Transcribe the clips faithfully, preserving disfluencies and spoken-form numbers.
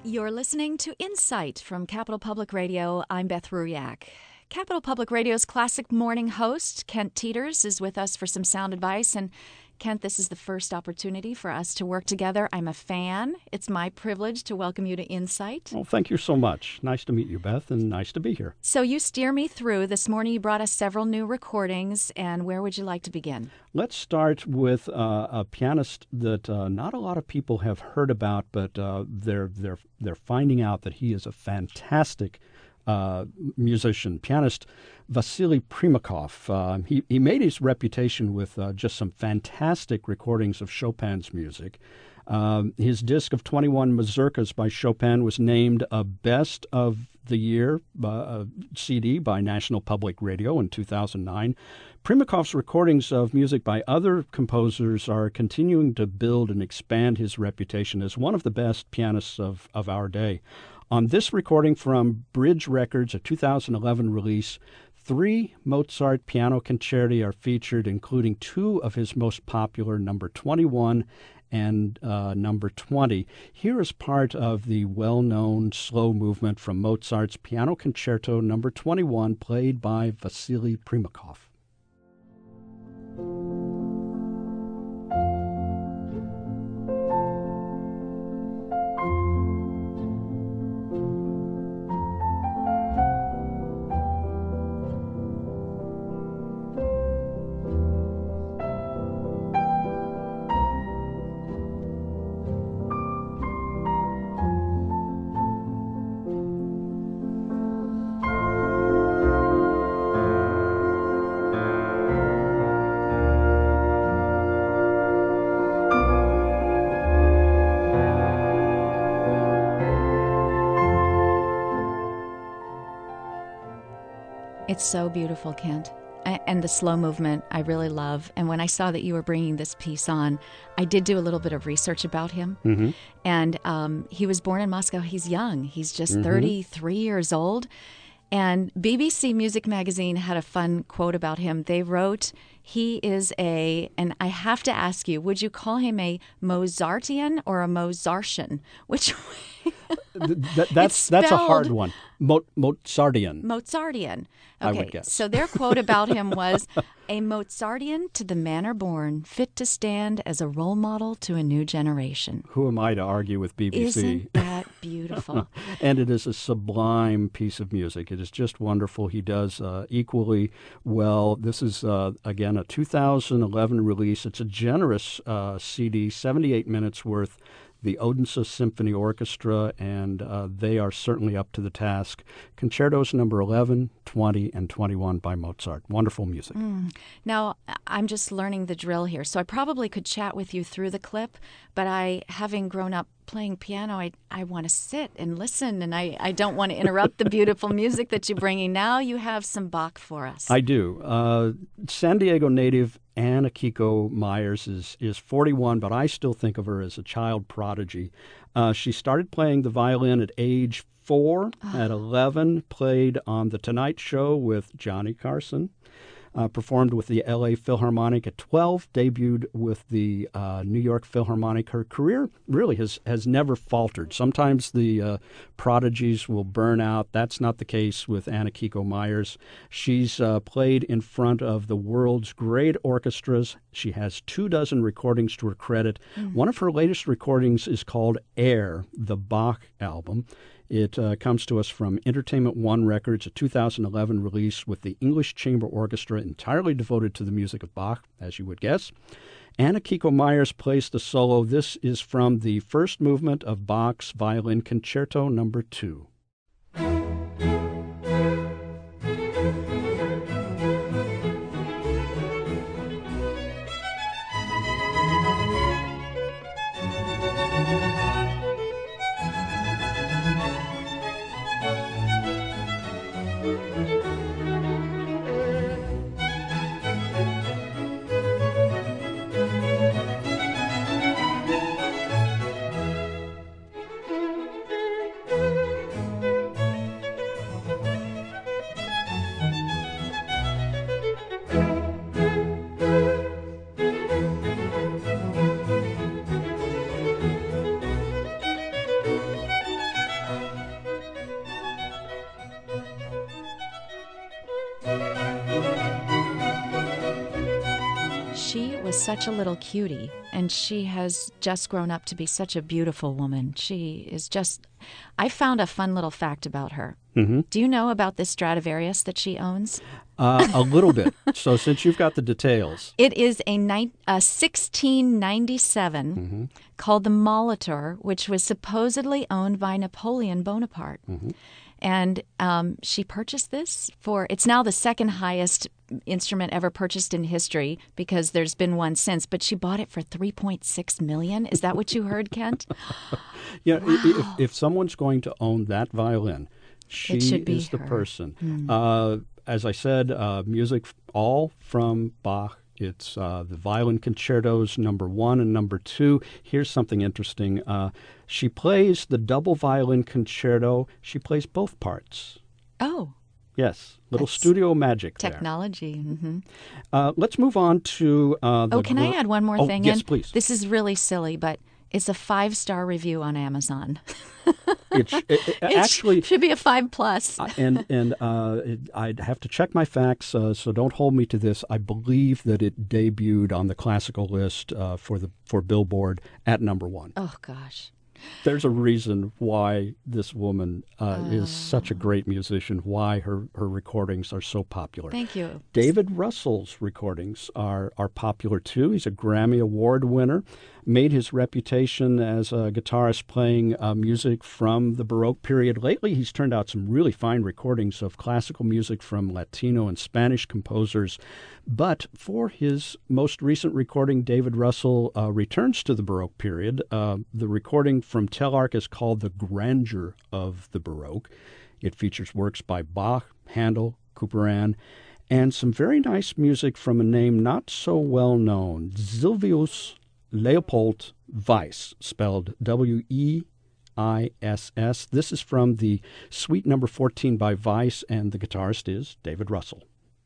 You're listening to Insight from Capital Public Radio. I'm Beth Ruyak. Capital Public Radio's classic morning host, Kent Teeters, is with us for some sound advice. And Kent, this is the first opportunity for us to work together. I'm a fan. It's my privilege to welcome you to Insight. Well, thank you so much. Nice to meet you, Beth, and nice to be here. So you steer me through. This morning you brought us several new recordings, and where would you like to begin? Let's start with uh, a pianist that uh, not a lot of people have heard about, but uh, they're they're they're finding out that he is a fantastic uh, musician, pianist Vasily Primakov. Uh, he he made his reputation with uh, just some fantastic recordings of Chopin's music. Um, his disc of twenty-one mazurkas by Chopin was named a Best of the Year uh, C D by National Public Radio in two thousand nine. Primakov's recordings of music by other composers are continuing to build and expand his reputation as one of the best pianists of, of our day. On this recording from Bridge Records, a two thousand eleven release, three Mozart piano concerti are featured, including two of his most popular, number twenty-one and uh, number twenty. Here is part of the well-known slow movement from Mozart's Piano Concerto number twenty-one, played by Vasily Primakov. It's so beautiful, Kent. And the slow movement I really love. And when I saw that you were bringing this piece on, I did do a little bit of research about him. Mm-hmm. And um, he was born in Moscow. He's young. He's just mm-hmm. thirty-three years old. And B B C Music Magazine had a fun quote about him. They wrote, he is a, and I have to ask you, would you call him a Mozartian or a Mozartian? Which Th- that's that's a hard one. Mo- Mozartian. Mozartian. Okay, I would guess. So their quote about him was, a Mozartian to the manner born, fit to stand as a role model to a new generation. Who am I to argue with B B C? Isn't that beautiful? And it is a sublime piece of music. It is just wonderful. He does uh, equally well. This is, uh, again, a two thousand eleven release. It's a generous uh, C D, seventy-eight minutes worth. The Odense Symphony Orchestra, and uh, they are certainly up to the task. Concertos number eleven, twenty, and twenty-one by Mozart. Wonderful music. Mm. Now, I'm just learning the drill here, so I probably could chat with you through the clip, but I, having grown up playing piano, I, I want to sit and listen, and I, I don't want to interrupt the beautiful music that you're bringing. Now you have some Bach for us. I do. Uh, San Diego native Anne Akiko Myers is, is forty-one, but I still think of her as a child prodigy. Uh, she started playing the violin at age four. Oh. At eleven, played on The Tonight Show with Johnny Carson. Uh, performed with the L A Philharmonic at twelve, debuted with the uh, New York Philharmonic. Her career really has, has never faltered. Sometimes the uh, prodigies will burn out. That's not the case with Anne Akiko Myers. She's uh, played in front of the world's great orchestras. She has two dozen recordings to her credit. Mm. One of her latest recordings is called Air, the Bach album. It uh, comes to us from Entertainment One Records, a two thousand eleven release with the English Chamber Orchestra entirely devoted to the music of Bach, as you would guess. Anne Akiko Myers plays the solo. This is from the first movement of Bach's Violin Concerto number two. such a little cutie, and she has just grown up to be such a beautiful woman. She is just... I found a fun little fact about her. Mm-hmm. Do you know about this Stradivarius that she owns? Uh, a little bit. So since you've got the details. It is a, ni- a sixteen ninety-seven Mm-hmm. called the Molitor, which was supposedly owned by Napoleon Bonaparte. Mm-hmm. And um, she purchased this for, it's now the second highest instrument ever purchased in history because there's been one since, but she bought it for three point six million dollars. Is that what you heard, Kent? Yeah, Wow. if, if someone's going to own that violin, she It should be is the her. person. Mm. Uh, as I said, uh, music all from Bach. It's uh, the violin concertos, number one and number two. Here's something interesting. Uh, she plays the double violin concerto. She plays both parts. Oh, Yes, little That's studio magic there. technology. Mm-hmm. Uh, let's move on to uh, the Oh, can I gr- add one more oh, thing yes, in? please. This is really silly, but it's a five-star review on Amazon. It, sh- it, it It sh- actually, should be a five plus. Uh, and and uh, it, I'd have to check my facts, uh, so don't hold me to this. I believe that it debuted on the classical list uh, for the for Billboard at number one. Oh, gosh. There's a reason why this woman uh, Oh. is such a great musician, why her, her recordings are so popular. Thank you. David Russell's recordings are, are popular too. He's a Grammy Award winner, made his reputation as a guitarist playing uh, music from the Baroque period. Lately, he's turned out some really fine recordings of classical music from Latino and Spanish composers. But for his most recent recording, David Russell uh, returns to the Baroque period. Uh, the recording from Telarc is called The Grandeur of the Baroque. It features works by Bach, Handel, Couperin, and some very nice music from a name not so well known, Sylvius Leopold Weiss, spelled W E I S S. This is from the Suite Number fourteen by Weiss, and the guitarist is David Russell.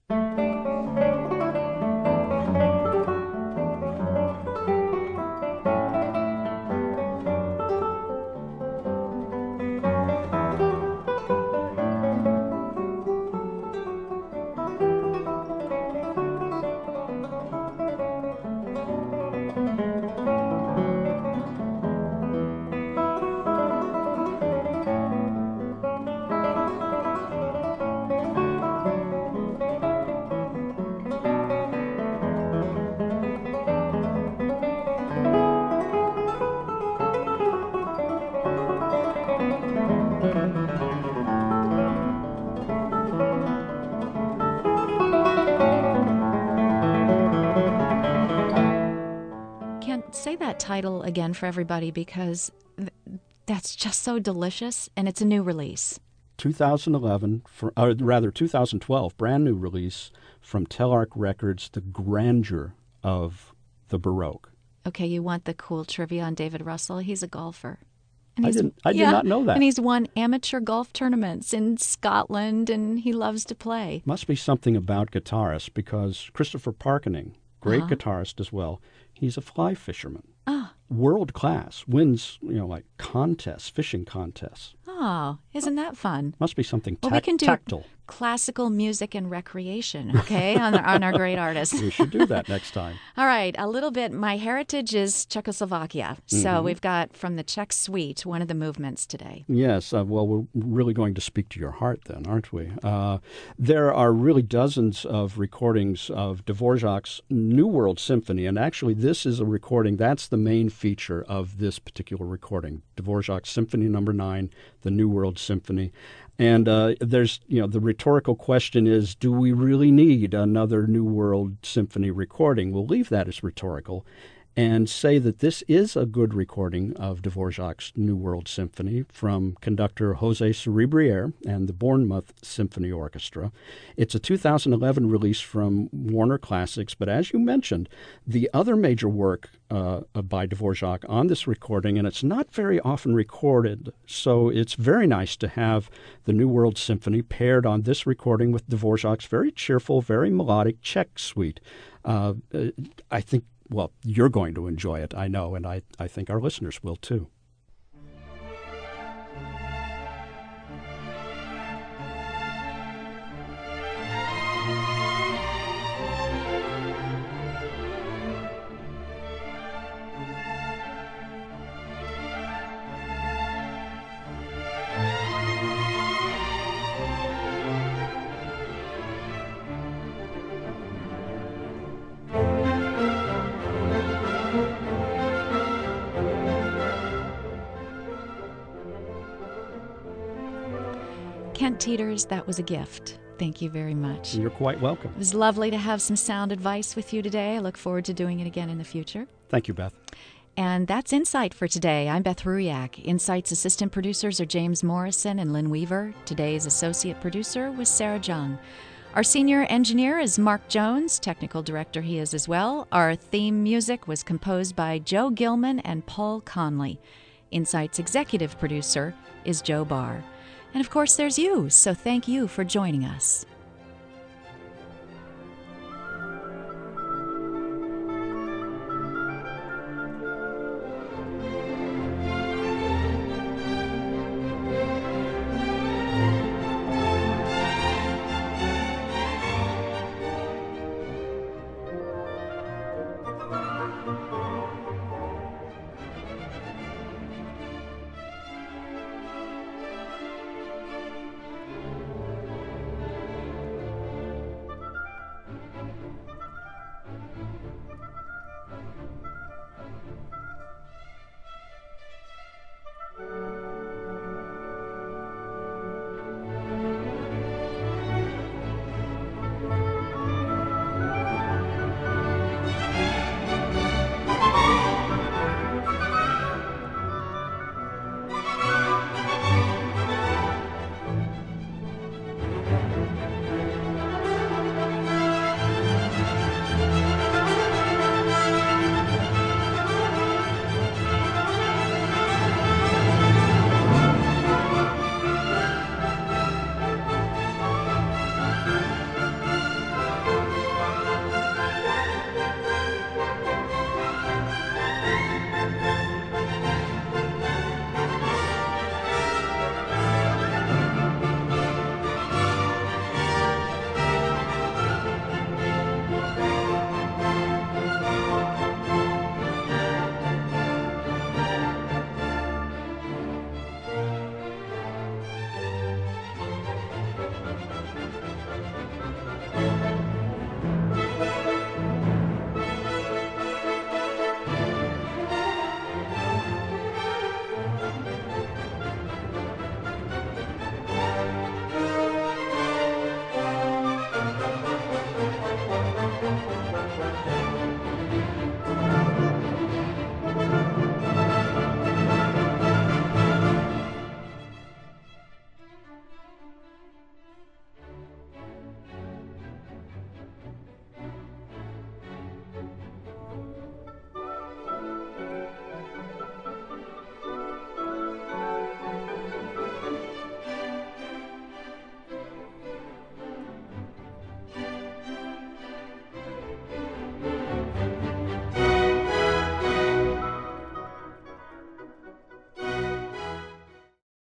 Say that title again for everybody because th- that's just so delicious, and it's a new release. twenty eleven, for, or rather two thousand twelve, brand new release from Telarc Records, The Grandeur of the Baroque. Okay, you want the cool trivia on David Russell? He's a golfer. I he's- didn't. I yeah, did not know that. And he's won amateur golf tournaments in Scotland, and he loves to play. Must be something about guitarists, because Christopher Parkening, great Uh-huh. guitarist as well, he's a fly fisherman. Ah. World class, wins, you know, like contests, fishing contests. Oh, isn't that fun? Must be something Well, tac- we can do tactile. classical music and recreation, okay, on, on our great artists. We should do that next time. All right, a little bit. My heritage is Czechoslovakia. So Mhm. we've got from the Czech Suite, one of the movements today. Yes, uh, well, we're really going to speak to your heart then, aren't we? Uh, there are really dozens of recordings of Dvorak's New World Symphony, and actually this is a recording, that's the main feature of this particular recording, Dvorak's Symphony Number Nine, the New World Symphony. And uh, there's, you know, the rhetorical question is, do we really need another New World Symphony recording? We'll leave that as rhetorical and say that this is a good recording of Dvorak's New World Symphony from conductor Jose Cerebriere and the Bournemouth Symphony Orchestra. It's a two thousand eleven release from Warner Classics, but as you mentioned, the other major work uh, by Dvorak on this recording, and it's not very often recorded, so it's very nice to have the New World Symphony paired on this recording with Dvorak's very cheerful, very melodic Czech suite. Uh, I think Well, you're going to enjoy it, I know, and I, I think our listeners will too. Kent Teeters, that was a gift. Thank you very much. You're quite welcome. It was lovely to have some sound advice with you today. I look forward to doing it again in the future. Thank you, Beth. And that's Insight for today. I'm Beth Ruyak. Insight's assistant producers are James Morrison and Lynn Weaver. Today's associate producer was Sarah Jung. Our senior engineer is Mark Jones. Technical director he is as well. Our theme music was composed by Joe Gilman and Paul Conley. Insight's executive producer is Joe Barr. And of course, there's you, so thank you for joining us.